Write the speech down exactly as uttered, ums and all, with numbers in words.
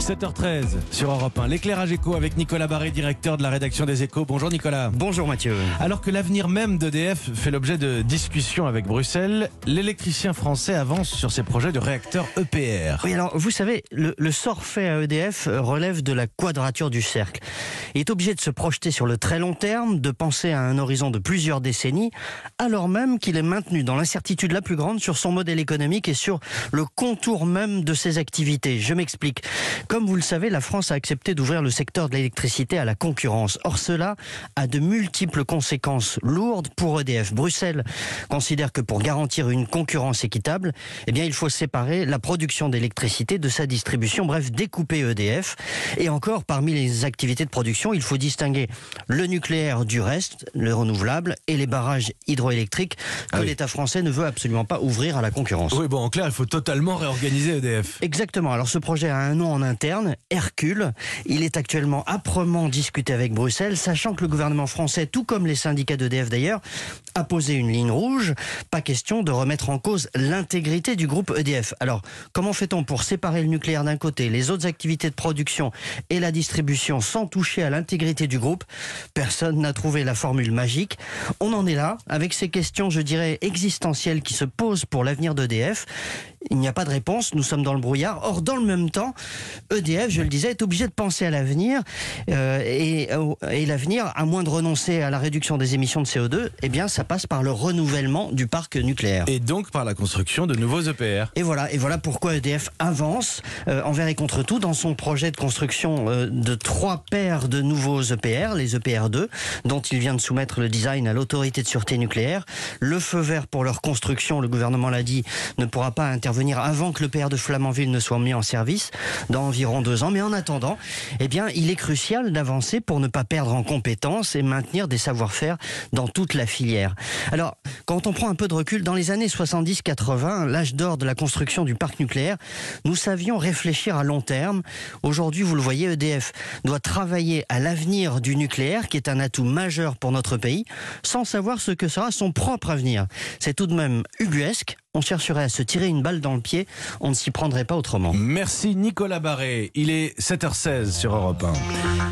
sept heures treize sur Europe un. L'éclairage éco avec Nicolas Barré, directeur de la rédaction des Échos. Bonjour Nicolas. Bonjour Mathieu. Alors que l'avenir même d'E D F fait l'objet de discussions avec Bruxelles, l'électricien français avance sur ses projets de réacteurs E P R. Oui, alors vous savez, le, le sort fait à E D F relève de la quadrature du cercle. Il est obligé de se projeter sur le très long terme, de penser à un horizon de plusieurs décennies, alors même qu'il est maintenu dans l'incertitude la plus grande sur son modèle économique et sur le contour même de ses activités. Je m'explique. Comme vous le savez, la France a accepté d'ouvrir le secteur de l'électricité à la concurrence. Or, cela a de multiples conséquences lourdes pour E D F. Bruxelles considère que pour garantir une concurrence équitable, eh bien, il faut séparer la production d'électricité de sa distribution, bref, découper E D F. Et encore, parmi les activités de production, il faut distinguer le nucléaire du reste, le renouvelable, et les barrages hydroélectriques que ah oui. l'État français ne veut absolument pas ouvrir à la concurrence. Oui, bon, en clair, il faut totalement réorganiser E D F. Exactement. Alors, ce projet a un nom en interne, Hercule. Il est actuellement âprement discuté avec Bruxelles, sachant que le gouvernement français, tout comme les syndicats d'E D F d'ailleurs, a posé une ligne rouge. Pas question de remettre en cause l'intégrité du groupe E D F. Alors, comment fait-on pour séparer le nucléaire d'un côté, les autres activités de production et la distribution sans toucher à l'intégrité du groupe? Personne n'a trouvé la formule magique. On en est là, avec ces questions, je dirais, existentielles qui se posent pour l'avenir d'E D F. Il n'y a pas de réponse, nous sommes dans le brouillard. Or, dans le même temps, E D F, je le disais, est obligé de penser à l'avenir. Euh, et et l'avenir, à moins de renoncer à la réduction des émissions de C O deux, eh bien, ça passe par le renouvellement du parc nucléaire. Et donc par la construction de nouveaux E P R. Et voilà, et voilà pourquoi E D F avance euh, envers et contre tout dans son projet de construction euh, de trois paires de nouveaux E P R, les E P R deux, dont il vient de soumettre le design à l'autorité de sûreté nucléaire. Le feu vert pour leur construction, le gouvernement l'a dit, ne pourra pas intervenir avant que l'E P R de Flamanville ne soit mis en service dans environ deux ans. Mais en attendant, eh bien, il est crucial d'avancer pour ne pas perdre en compétences et maintenir des savoir-faire dans toute la filière. Alors, quand on prend un peu de recul, dans les années soixante-dix quatre-vingts, l'âge d'or de la construction du parc nucléaire, nous savions réfléchir à long terme. Aujourd'hui, vous le voyez, E D F doit travailler à l'avenir du nucléaire, qui est un atout majeur pour notre pays, sans savoir ce que sera son propre avenir. C'est tout de même ubuesque. On chercherait à se tirer une balle dans le pied, on ne s'y prendrait pas autrement. Merci Nicolas Barré, il est sept heures seize sur Europe un.